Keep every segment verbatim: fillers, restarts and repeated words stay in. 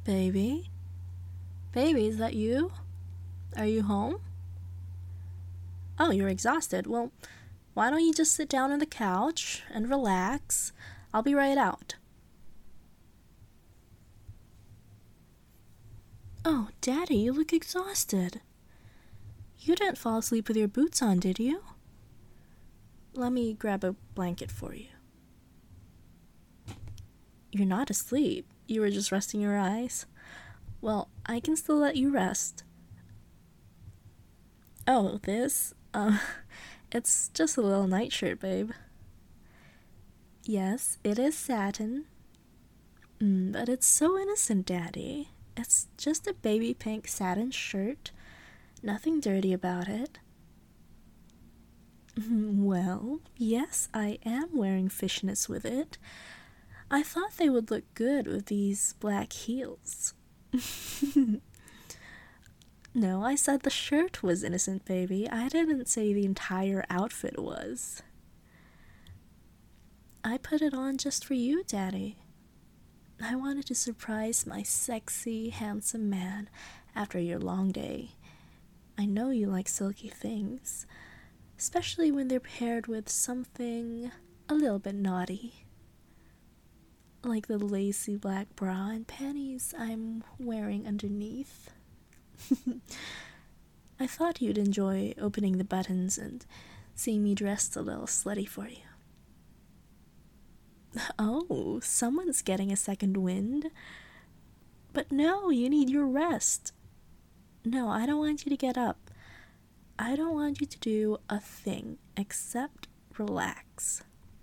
Baby? Baby, is that you? Are you home? Oh, you're exhausted. Well, why don't you just sit down on the couch and relax? I'll be right out. Oh, Daddy, you look exhausted. You didn't fall asleep with your boots on, did you? Let me grab a blanket for you. You're not asleep. You were just resting your eyes. Well, I can still let you rest. Oh, this? Um, it's just a little nightshirt, babe. Yes, it is satin. Mm, but it's so innocent, Daddy. It's just a baby pink satin shirt. Nothing dirty about it. Well, yes, I am wearing fishnets with it. I thought they would look good with these black heels. No, I said the shirt was innocent, baby. I didn't say the entire outfit was. I put it on just for you, Daddy. I wanted to surprise my sexy, handsome man after your long day. I know you like silky things, especially when they're paired with something a little bit naughty. Like the lacy black bra and panties I'm wearing underneath. I thought you'd enjoy opening the buttons and seeing me dressed a little slutty for you. Oh, someone's getting a second wind. But no, you need your rest. No, I don't want you to get up. I don't want you to do a thing except relax.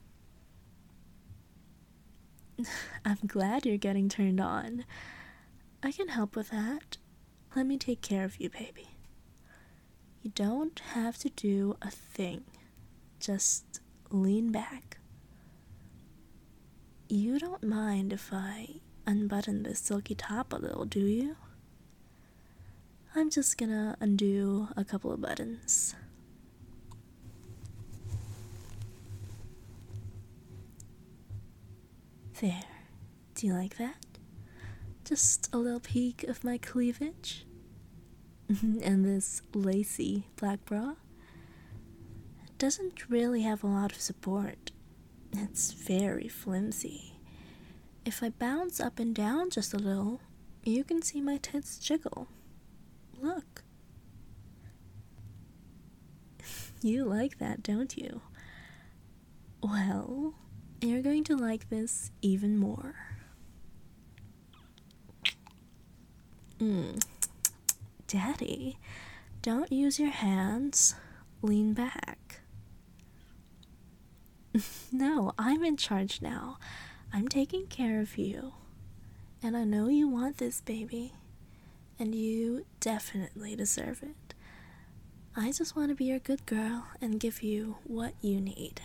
I'm glad you're getting turned on. I can help with that. Let me take care of you, baby. You don't have to do a thing. Just lean back. You don't mind if I unbutton this silky top a little, do you? I'm just gonna undo a couple of buttons. There. Do you like that? Just a little peek of my cleavage? And this lacy black bra? It doesn't really have a lot of support. It's very flimsy. If I bounce up and down just a little, you can see my tits jiggle. Look. You like that, don't you? Well, you're going to like this even more. Mm. Daddy, don't use your hands. Lean back. No, I'm in charge now. I'm taking care of you. And I know you want this, baby. And you definitely deserve it. I just want to be your good girl and give you what you need.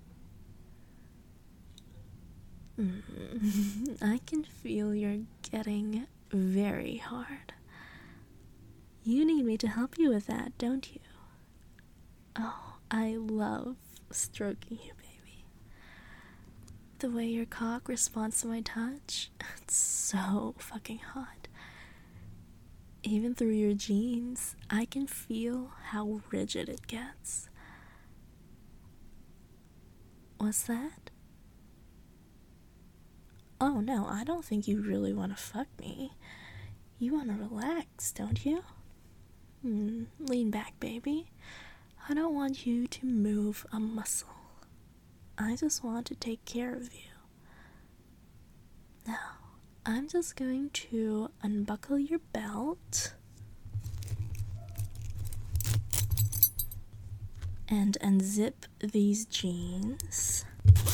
Mm. I can feel you're getting very hard. You need me to help you with that, don't you? Oh, I love stroking you, baby. The way your cock responds to my touch, it's so fucking hot. Even through your jeans, I can feel how rigid it gets. What's that? Oh no, I don't think you really want to fuck me. You want to relax, don't you? Hmm, lean back, baby. I don't want you to move a muscle. I just want to take care of you. Now, I'm just going to unbuckle your belt and unzip these jeans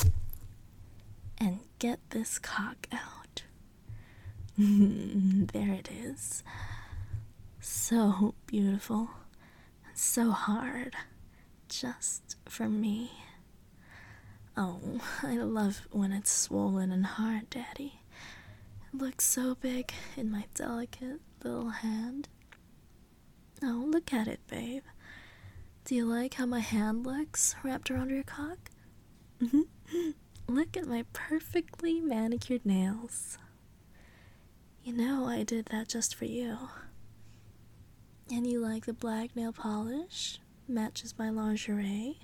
and get this cock out. There it is. So beautiful and so hard, just for me. Oh, I love when it's swollen and hard, Daddy. It looks so big in my delicate little hand. Oh, look at it, babe. Do you like how my hand looks wrapped around your cock? Look at my perfectly manicured nails. You know I did that just for you. And you like the black nail polish? Matches my lingerie.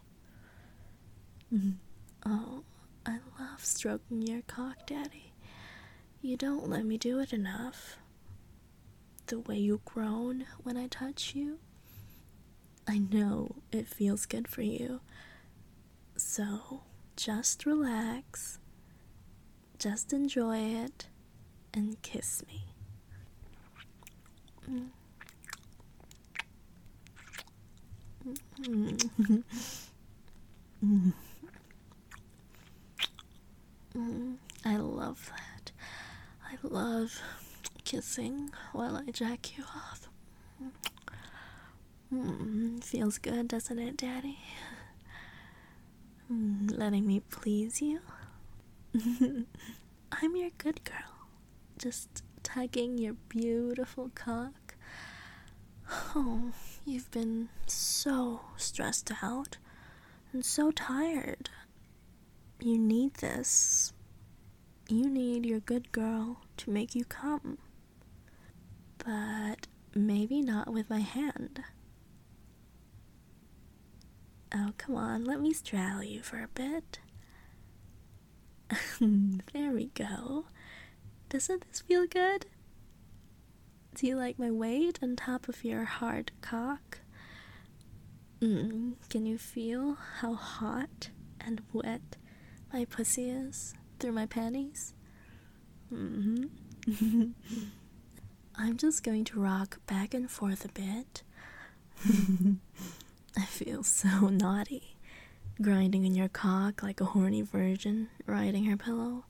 Oh, I love stroking your cock, Daddy. You don't let me do it enough. The way you groan when I touch you. I know it feels good for you. So, just relax. Just enjoy it. And kiss me. Mm. Mm. Mm. Mm. I love that. I love kissing while I jack you off. Mm. Feels good, doesn't it, Daddy? Mm. Letting me please you. I'm your good girl. Just tugging your beautiful cock. Oh, you've been so stressed out and so tired. You need this. You need your good girl to make you come. But maybe not with my hand. Oh, come on, let me straddle you for a bit. There we go. Doesn't this feel good? Do you like my weight on top of your hard cock? Mm, can you feel how hot and wet my pussy is through my panties? Mm-hmm. I'm just going to rock back and forth a bit. I feel so naughty, grinding in your cock like a horny virgin riding her pillow.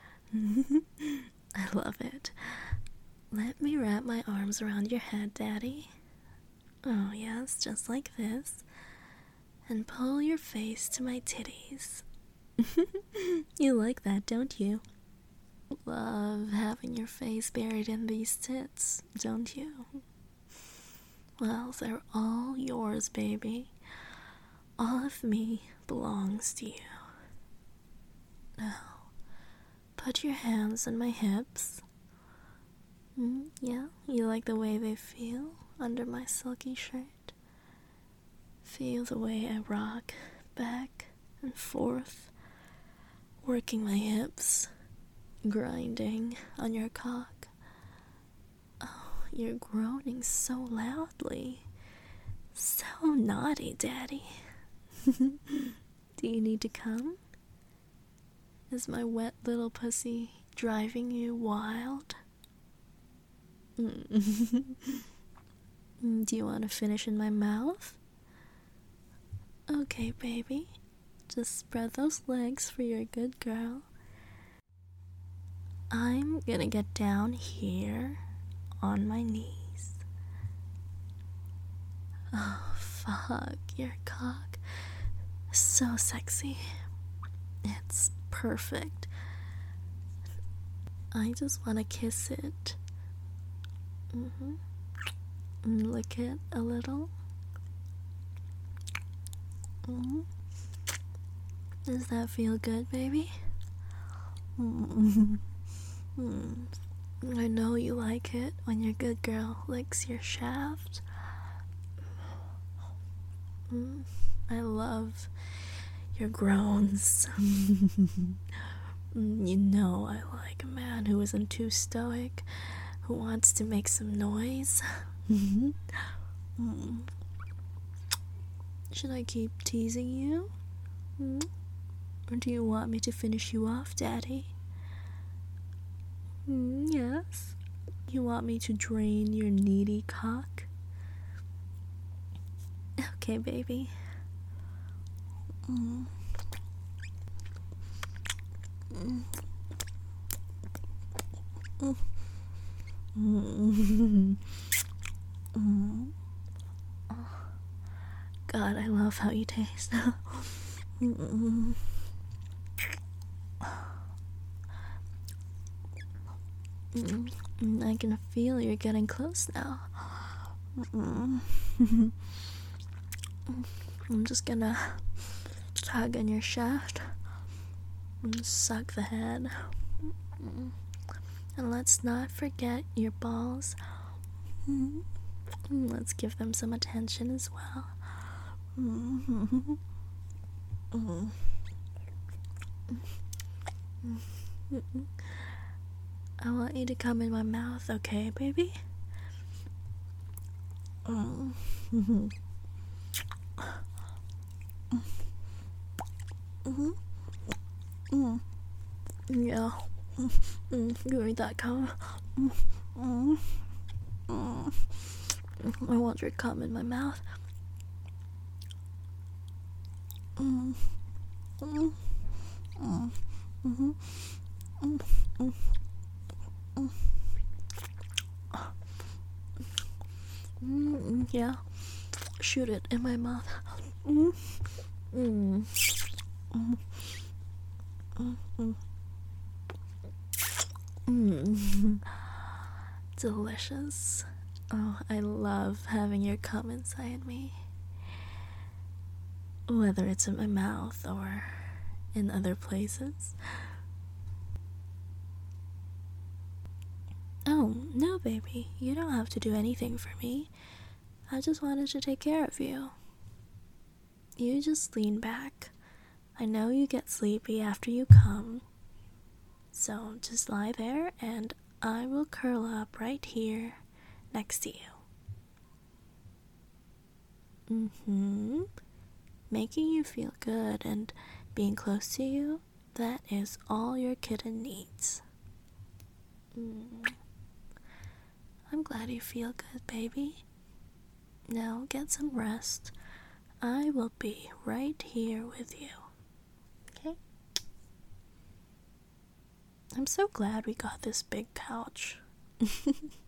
I love it. Let me wrap my arms around your head, Daddy. Oh, yes, just like this. And pull your face to my titties. You like that, don't you? Love having your face buried in these tits, don't you? Well, they're all yours, baby. All of me belongs to you. Now, put your hands on my hips. Mm, yeah, you like the way they feel under my silky shirt? Feel the way I rock back and forth, working my hips, grinding on your cock. Oh, you're groaning so loudly. So naughty, Daddy. Do you need to come? Is my wet little pussy driving you wild? Mm. Do you want to finish in my mouth? Okay, baby. Just spread those legs for your good girl. I'm gonna get down here on my knees. Oh, fuck, your cock. So sexy. It's perfect. I just want to kiss it. Mm-hmm. Lick it a little. Mm-hmm. Does that feel good, baby? Mm-hmm. Mm-hmm. I know you like it when your good girl licks your shaft. Mm-hmm. I love your groans. You know I like a man who isn't too stoic, who wants to make some noise. Mm. Should I keep teasing you? Mm? Or do you want me to finish you off, Daddy? Mm, yes. You want me to drain your needy cock? Okay, baby. Mm. Mm. Mm. Mm. Mm. Oh. God, I love how you taste. Mm. Mm. I can feel you're getting close now. Mm. I'm just gonna tug on your shaft and suck the head. And let's not forget your balls. Let's give them some attention as well. I want you to come in my mouth, okay, baby? Yeah. Give me that cum. I want your cum in my mouth. Yeah. Shoot it in my mouth. Delicious. Oh, I love having your cum inside me. Whether it's in my mouth or in other places. Oh, no, baby. You don't have to do anything for me. I just wanted to take care of you. You just lean back. I know you get sleepy after you come. So just lie there and I will curl up right here next to you. Mm-hmm. Making you feel good and being close to you, that is all your kitten needs. Mm. I'm glad you feel good, baby. Now get some rest. I will be right here with you. Okay? I'm so glad we got this big couch.